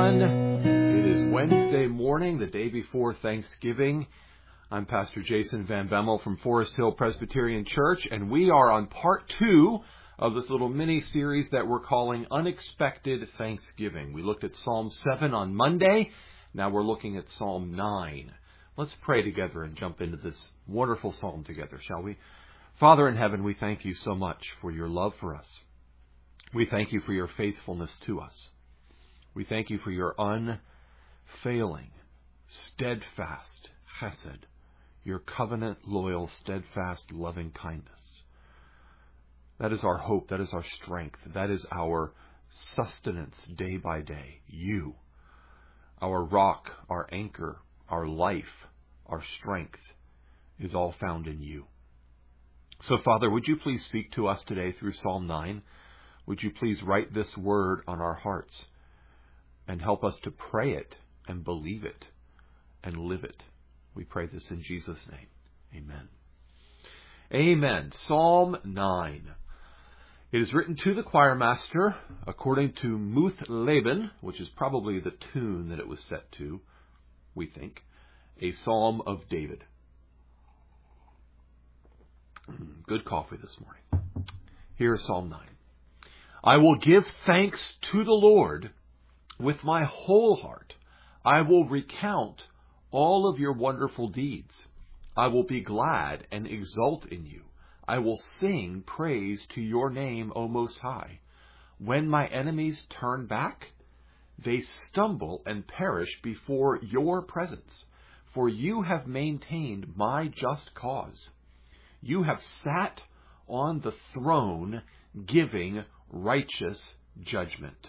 everyone. It is Wednesday morning, the day before Thanksgiving. I'm Pastor Jason Van Bemmel from Forest Hill Presbyterian Church, and we are on part 2 of this little mini-series that we're calling Unexpected Thanksgiving. We looked at Psalm 7 on Monday. Now we're looking at Psalm 9. Let's pray together and jump into this wonderful psalm together, shall we? Father in heaven, we thank you so much for your love for us. We thank you for your faithfulness to us. We thank you for your unfailing, steadfast chesed, your covenant, loyal, steadfast, loving kindness. That is our hope. That is our strength. That is our sustenance day by day. You, our rock, our anchor, our life, our strength is all found in you. So, Father, would you please speak to us today through Psalm 9? Would you please write this word on our hearts and help us to pray it and believe it and live it? We pray this in Jesus' name. Amen. Amen. Psalm 9. It is written to the choir master according to Muth Laban, which is probably the tune that it was set to, we think, a psalm of David. Good coffee this morning. Here is Psalm 9. I will give thanks to the Lord with my whole heart. I will recount all of your wonderful deeds. I will be glad and exult in you. I will sing praise to your name, O Most High. When my enemies turn back, they stumble and perish before your presence. For you have maintained my just cause. You have sat on the throne giving righteous judgment.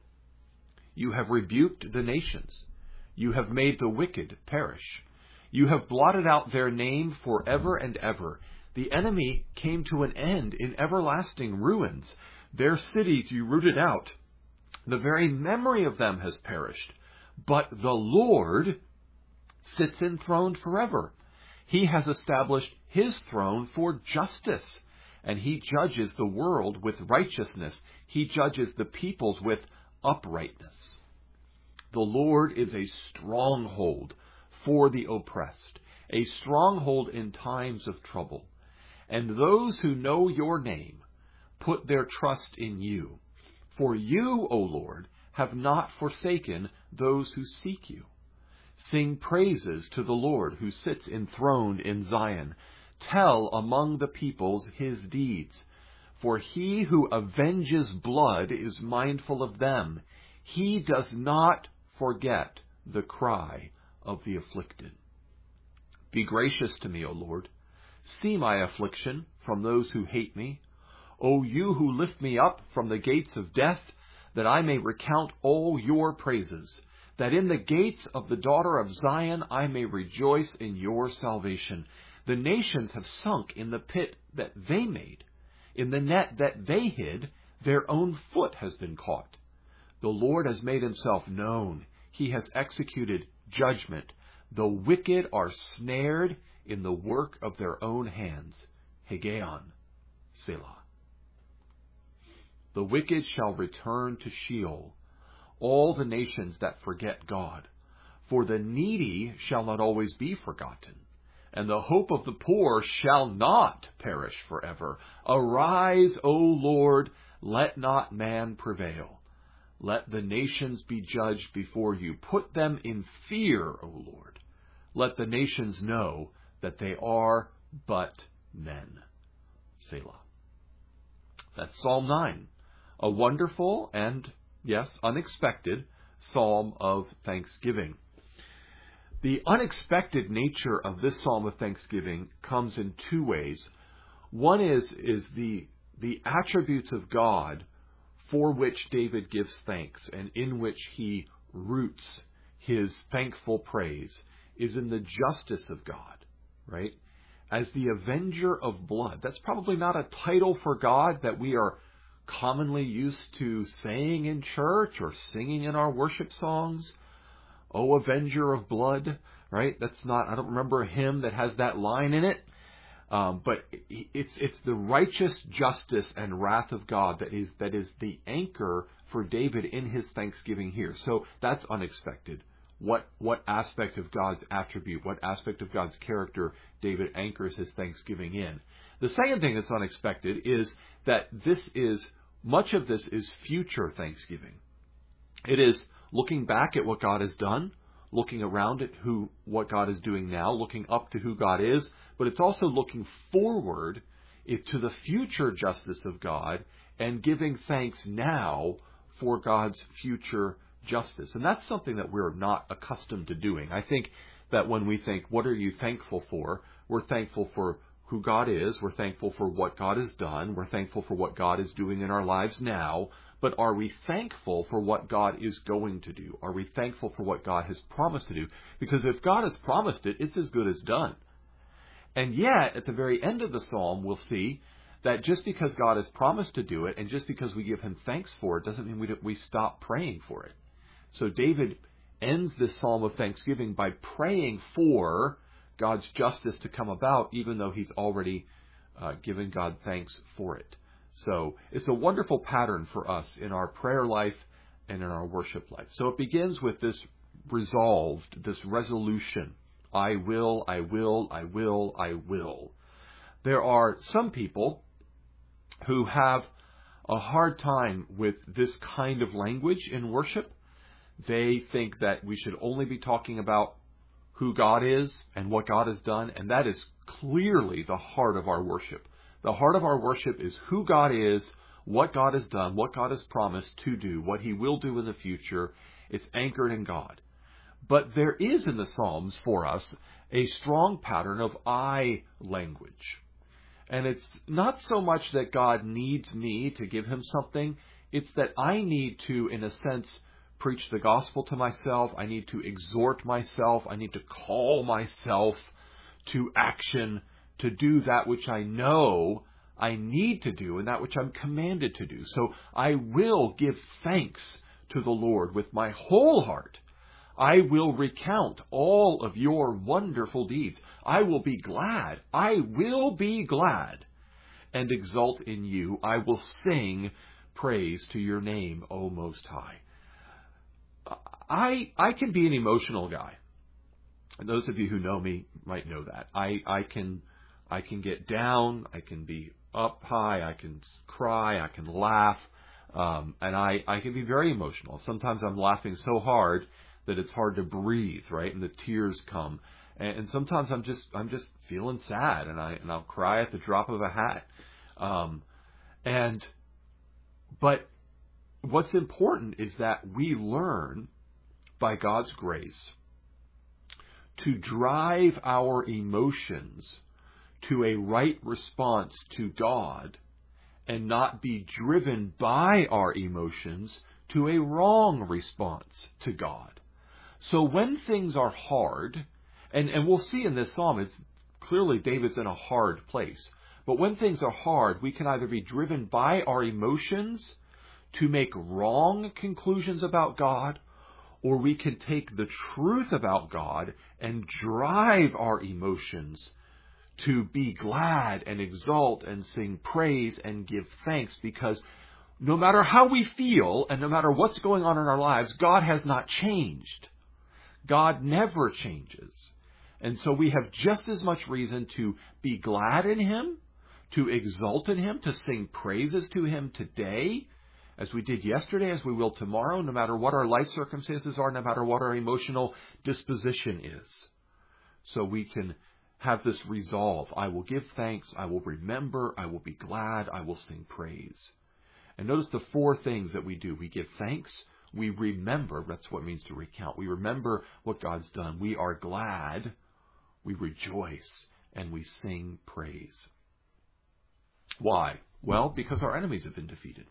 You have rebuked the nations. You have made the wicked perish. You have blotted out their name forever and ever. The enemy came to an end in everlasting ruins. Their cities you rooted out. The very memory of them has perished. But the Lord sits enthroned forever. He has established his throne for justice, and he judges the world with righteousness. He judges the peoples with uprightness. The Lord is a stronghold for the oppressed, a stronghold in times of trouble. And those who know your name put their trust in you. For you, O Lord, have not forsaken those who seek you. Sing praises to the Lord who sits enthroned in Zion. Tell among the peoples his deeds. For he who avenges blood is mindful of them. He does not forget the cry of the afflicted. Be gracious to me, O Lord. See my affliction from those who hate me. O you who lift me up from the gates of death, that I may recount all your praises, that in the gates of the daughter of Zion I may rejoice in your salvation. The nations have sunk in the pit that they made. In the net that they hid, their own foot has been caught. The Lord has made himself known. He has executed judgment. The wicked are snared in the work of their own hands. Hegeon, Selah. The wicked shall return to Sheol, all the nations that forget God. For the needy shall not always be forgotten, and the hope of the poor shall not perish forever. Arise, O Lord, let not man prevail. Let the nations be judged before you. Put them in fear, O Lord. Let the nations know that they are but men. Selah. That's Psalm 9. A wonderful and, yes, unexpected psalm of thanksgiving. The unexpected nature of this psalm of thanksgiving comes in two ways. One is the attributes of God for which David gives thanks and in which he roots his thankful praise is in the justice of God, right? As the avenger of blood. That's probably not a title for God that we are commonly used to saying in church or singing in our worship songs. Oh, avenger of blood, right? That's not, I don't remember a hymn that has that line in it. But it's the righteous justice and wrath of God that is the anchor for David in his thanksgiving here. So that's unexpected. What aspect of God's attribute, what aspect of God's character David anchors his thanksgiving in. The second thing that's unexpected is that much of this is future thanksgiving. It is looking back at what God has done, looking around at what God is doing now, looking up to who God is, but it's also looking forward to the future justice of God and giving thanks now for God's future justice. And that's something that we're not accustomed to doing. I think that when we think, what are you thankful for? We're thankful for who God is. We're thankful for what God has done. We're thankful for what God is doing in our lives now. But are we thankful for what God is going to do? Are we thankful for what God has promised to do? Because if God has promised it, it's as good as done. And yet, at the very end of the psalm, we'll see that just because God has promised to do it, and just because we give him thanks for it, doesn't mean we stop praying for it. So David ends this psalm of thanksgiving by praying for God's justice to come about, even though he's already given God thanks for it. So it's a wonderful pattern for us in our prayer life and in our worship life. So it begins with this this resolution. I will, I will, I will, I will. There are some people who have a hard time with this kind of language in worship. They think that we should only be talking about who God is and what God has done, and that is clearly the heart of our worship. The heart of our worship is who God is, what God has done, what God has promised to do, what he will do in the future. It's anchored in God. But there is in the Psalms for us a strong pattern of I language. And it's not so much that God needs me to give him something. It's that I need to, in a sense, preach the gospel to myself. I need to exhort myself. I need to call myself to action, to do that which I know I need to do and that which I'm commanded to do. So I will give thanks to the Lord with my whole heart. I will recount all of your wonderful deeds. I will be glad. I will be glad and exult in you. I will sing praise to your name, O Most High. I can be an emotional guy. And those of you who know me might know that. I can get down. I can be up high. I can cry. I can laugh. And I can be very emotional. Sometimes I'm laughing so hard that it's hard to breathe, right? And the tears come. And sometimes I'm just feeling sad, and I'll cry at the drop of a hat. But what's important is that we learn by God's grace to drive our emotions to a right response to God and not be driven by our emotions to a wrong response to God. So when things are hard, and we'll see in this psalm, it's clearly David's in a hard place. But when things are hard, we can either be driven by our emotions to make wrong conclusions about God, or we can take the truth about God and drive our emotions to be glad and exult and sing praise and give thanks, because no matter how we feel and no matter what's going on in our lives, God has not changed. God never changes. And so we have just as much reason to be glad in him, to exult in him, to sing praises to him today, as we did yesterday, as we will tomorrow, no matter what our life circumstances are, no matter what our emotional disposition is. So we can have this resolve. I will give thanks. I will remember. I will be glad. I will sing praise. And notice the four things that we do. We give thanks. We remember. That's what it means to recount. We remember what God's done. We are glad. We rejoice. And we sing praise. Why? Well, because our enemies have been defeated.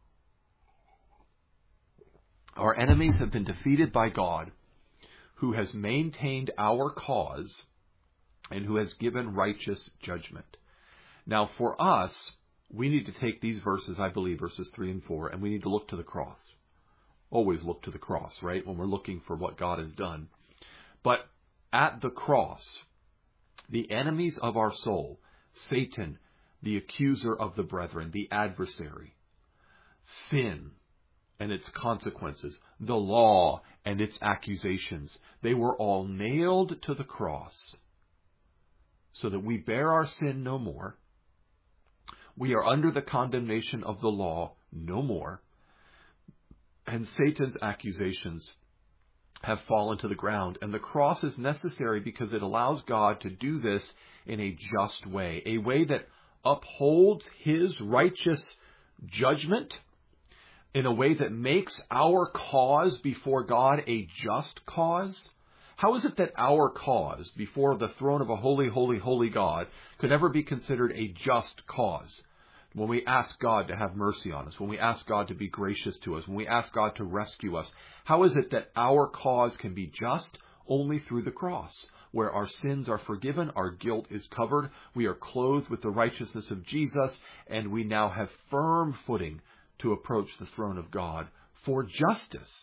Our enemies have been defeated by God, who has maintained our cause and who has given righteous judgment. Now, for us, we need to take these verses, I believe, verses 3 and 4, and we need to look to the cross. Always look to the cross, right, when we're looking for what God has done. But at the cross, the enemies of our soul, Satan, the accuser of the brethren, the adversary, sin, and its consequences, the law and its accusations, they were all nailed to the cross so that we bear our sin no more. We are under the condemnation of the law no more. And Satan's accusations have fallen to the ground. And the cross is necessary because it allows God to do this in a just way, a way that upholds his righteous judgment, in a way that makes our cause before God a just cause. How is it that our cause before the throne of a holy, holy, holy God could ever be considered a just cause? When we ask God to have mercy on us, when we ask God to be gracious to us, when we ask God to rescue us, how is it that our cause can be just? Only through the cross, where our sins are forgiven, our guilt is covered, we are clothed with the righteousness of Jesus, and we now have firm footing to approach the throne of God for justice,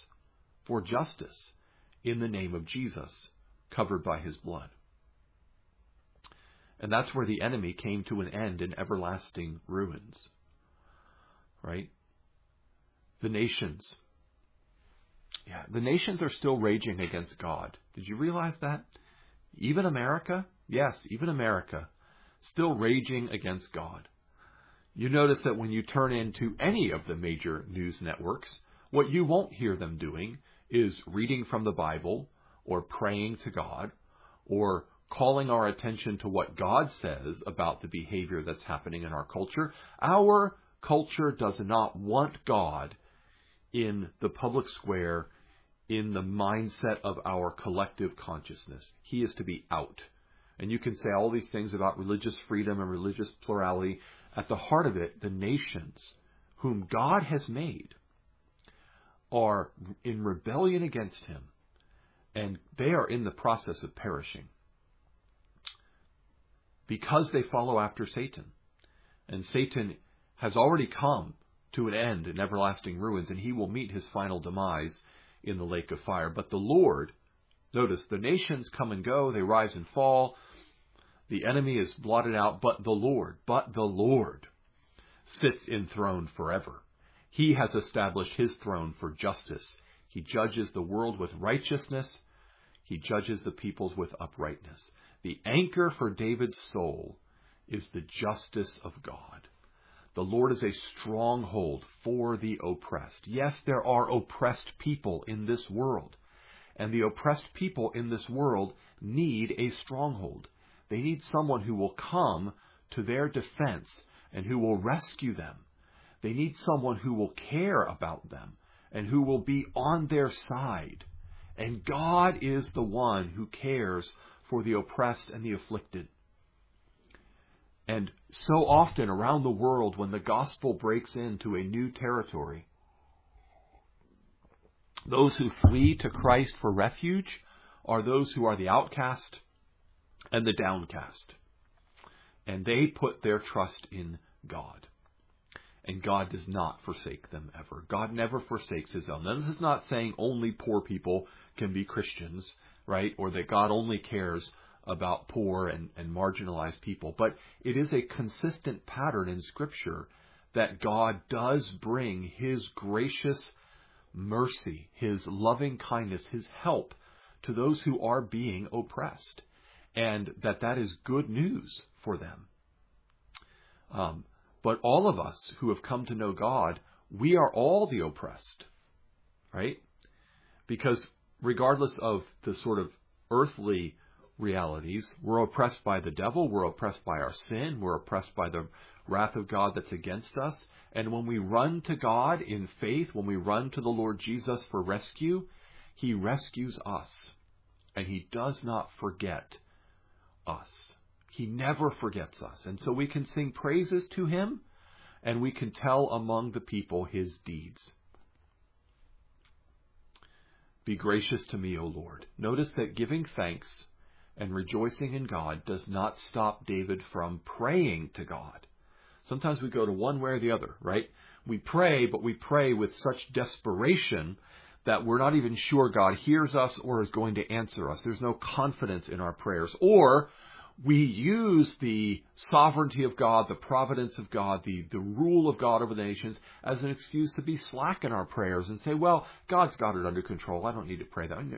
in the name of Jesus, covered by his blood. And that's where the enemy came to an end in everlasting ruins. Right? The nations. Yeah, the nations are still raging against God. Did you realize that? Even America? Yes, even America. Still raging against God. You notice that when you turn into any of the major news networks, what you won't hear them doing is reading from the Bible or praying to God or calling our attention to what God says about the behavior that's happening in our culture. Our culture does not want God in the public square, in the mindset of our collective consciousness. He is to be out. And you can say all these things about religious freedom and religious plurality. At the heart of it, the nations whom God has made are in rebellion against him, and they are in the process of perishing because they follow after Satan. And Satan has already come to an end in everlasting ruins, and he will meet his final demise in the lake of fire. But the Lord, notice, the nations come and go, they rise and fall, the enemy is blotted out, but the Lord sits enthroned forever. He has established his throne for justice. He judges the world with righteousness. He judges the peoples with uprightness. The anchor for David's soul is the justice of God. The Lord is a stronghold for the oppressed. Yes, there are oppressed people in this world, and the oppressed people in this world need a stronghold. They need someone who will come to their defense and who will rescue them. They need someone who will care about them and who will be on their side. And God is the one who cares for the oppressed and the afflicted. And so often around the world, when the gospel breaks into a new territory, those who flee to Christ for refuge are those who are the outcast and the downcast. And they put their trust in God. And God does not forsake them ever. God never forsakes his own. Now, this is not saying only poor people can be Christians, right? Or that God only cares about poor and marginalized people. But it is a consistent pattern in Scripture that God does bring his gracious mercy, his loving kindness, his help to those who are being oppressed. And that is good news for them. But all of us who have come to know God, we are all the oppressed, right? Because regardless of the sort of earthly realities, we're oppressed by the devil, we're oppressed by our sin, we're oppressed by the wrath of God that's against us. And when we run to God in faith, when we run to the Lord Jesus for rescue, he rescues us. And he does not forget us. He never forgets us. And so we can sing praises to him, and we can tell among the people his deeds. Be gracious to me, O Lord. Notice that giving thanks and rejoicing in God does not stop David from praying to God. Sometimes we go to one way or the other, right? We pray, but we pray with such desperation that we're not even sure God hears us or is going to answer us. There's no confidence in our prayers. Or we use the sovereignty of God, the providence of God, the rule of God over the nations as an excuse to be slack in our prayers and say, well, God's got it under control. I don't need to pray that.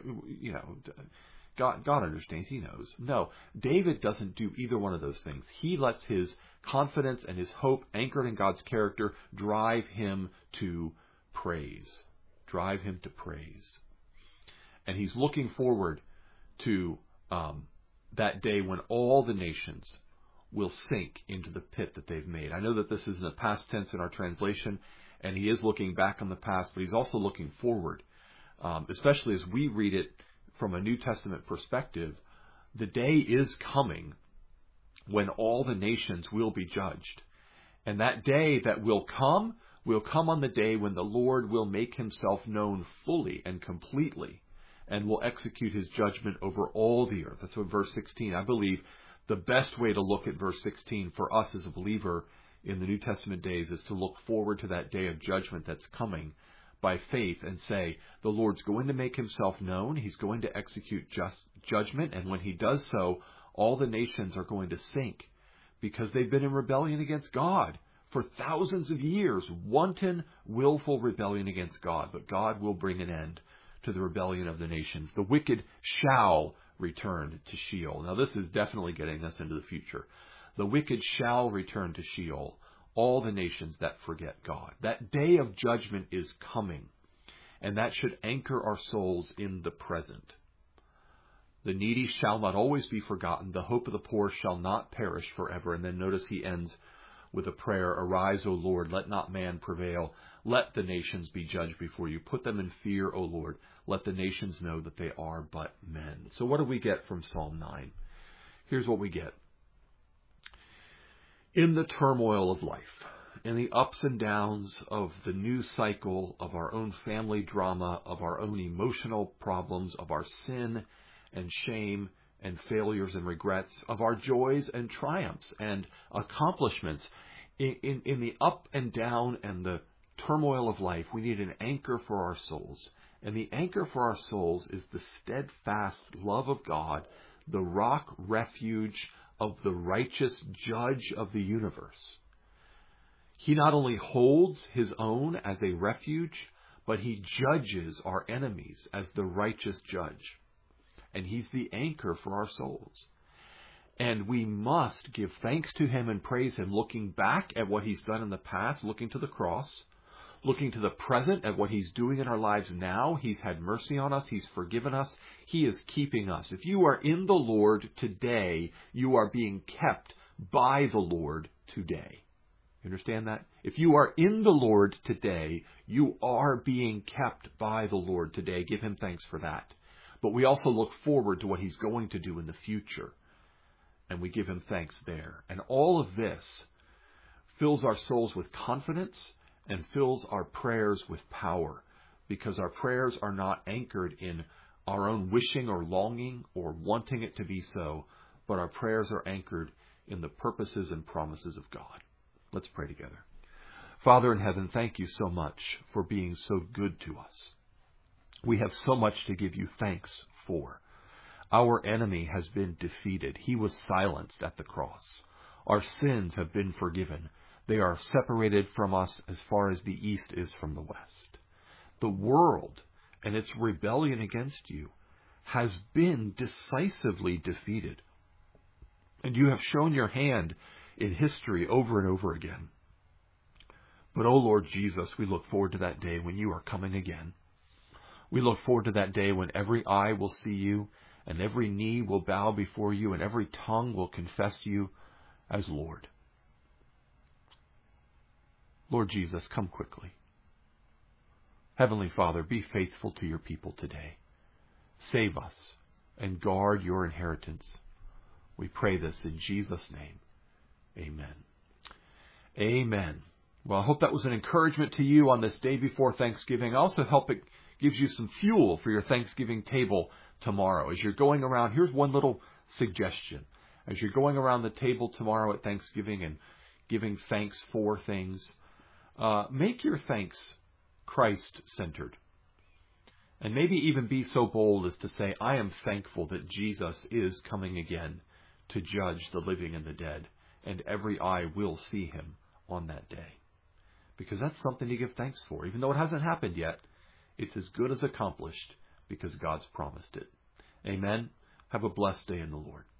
God understands. He knows. No, David doesn't do either one of those things. He lets his confidence and his hope anchored in God's character drive him to praise. Drive him to praise. And he's looking forward to that day when all the nations will sink into the pit that they've made. I know that this is in the past tense in our translation, and he is looking back on the past, but he's also looking forward, especially as we read it from a New Testament perspective. The day is coming when all the nations will be judged. And that day that will come on the day when the Lord will make himself known fully and completely and will execute his judgment over all the earth. That's what verse 16, I believe the best way to look at verse 16 for us as a believer in the New Testament days is to look forward to that day of judgment that's coming by faith and say, the Lord's going to make himself known. He's going to execute just judgment. And when he does so, all the nations are going to sink because they've been in rebellion against God for thousands of years, wanton, willful rebellion against God. But God will bring an end to the rebellion of the nations. The wicked shall return to Sheol. Now this is definitely getting us into the future. The wicked shall return to Sheol, all the nations that forget God. That day of judgment is coming, and that should anchor our souls in the present. The needy shall not always be forgotten. The hope of the poor shall not perish forever. And then notice he ends with a prayer, arise, O Lord, let not man prevail. Let the nations be judged before you. Put them in fear, O Lord. Let the nations know that they are but men. So what do we get from Psalm 9? Here's what we get. In the turmoil of life, in the ups and downs of the news cycle, of our own family drama, of our own emotional problems, of our sin and shame and failures and regrets, of our joys and triumphs and accomplishments, in the up and down and the turmoil of life, we need an anchor for our souls. And the anchor for our souls is the steadfast love of God, the rock refuge of the righteous judge of the universe. He not only holds his own as a refuge, but he judges our enemies as the righteous judge. And he's the anchor for our souls. And we must give thanks to him and praise him, looking back at what he's done in the past, looking to the cross, looking to the present at what he's doing in our lives now. He's had mercy on us. He's forgiven us. He is keeping us. If you are in the Lord today, you are being kept by the Lord today. You understand that? If you are in the Lord today, you are being kept by the Lord today. Give him thanks for that. But we also look forward to what he's going to do in the future. And we give him thanks there. And all of this fills our souls with confidence and fills our prayers with power, because our prayers are not anchored in our own wishing or longing or wanting it to be so, but our prayers are anchored in the purposes and promises of God. Let's pray together. Father in heaven, thank you so much for being so good to us. We have so much to give you thanks for. Our enemy has been defeated. He was silenced at the cross. Our sins have been forgiven. They are separated from us as far as the east is from the west. The world and its rebellion against you has been decisively defeated. And you have shown your hand in history over and over again. But, O Lord Jesus, we look forward to that day when you are coming again. We look forward to that day when every eye will see you, and every knee will bow before you, and every tongue will confess you as Lord. Lord Jesus, come quickly. Heavenly Father, be faithful to your people today. Save us and guard your inheritance. We pray this in Jesus' name. Amen. Amen. Well, I hope that was an encouragement to you on this day before Thanksgiving. I also hope it gives you some fuel for your Thanksgiving table tomorrow. As you're going around, here's one little suggestion. As you're going around the table tomorrow at Thanksgiving and giving thanks for things, make your thanks Christ-centered. And maybe even be so bold as to say, I am thankful that Jesus is coming again to judge the living and the dead, and every eye will see him on that day. Because that's something to give thanks for. Even though it hasn't happened yet, it's as good as accomplished because God's promised it. Amen. Have a blessed day in the Lord.